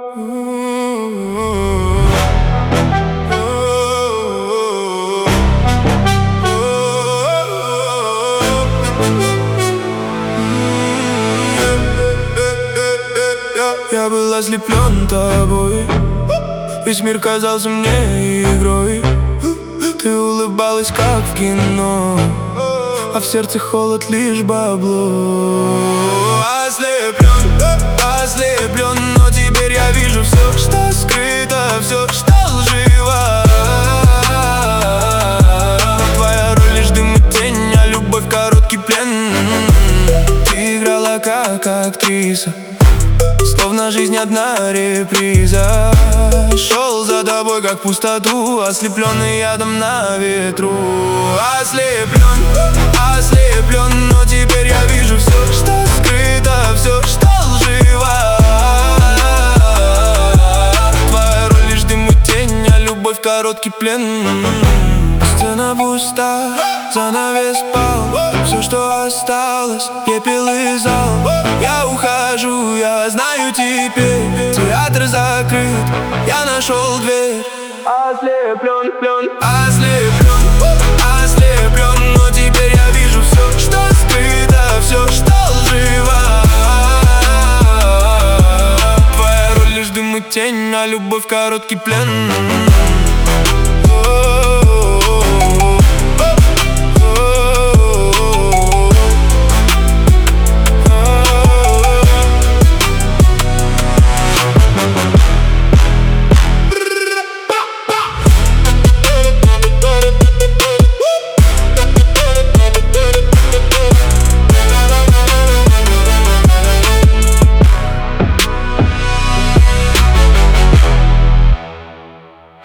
Я был ослеплен тобой, весь мир казался мне игрой. Ты улыбалась, как в кино, а в сердце холод, лишь бабло. Ослеплен, но теперь я вижу все, что скрыто, все, что лживо. Твоя роль лишь дым и тень, а любовь короткий плен. Ты играла как актриса, словно жизнь одна реприза. Шел за тобой, как в пустоту, ослепленный ядом на ветру. Ослеплен, но теперь я вижу все, что скрыто, все, что лживо. Твоя роль лишь дым и тень, а любовь короткий плен. Сцена пуста, занавес пал, все, что осталось, пепел и зал. Я ухожу, я знаю теперь, театр закрыт, я нашел дверь. Ослеплен, но теперь я вижу все, что скрыто, все, что лживо. Твоя роль лишь дым и тень, а любовь короткий плен.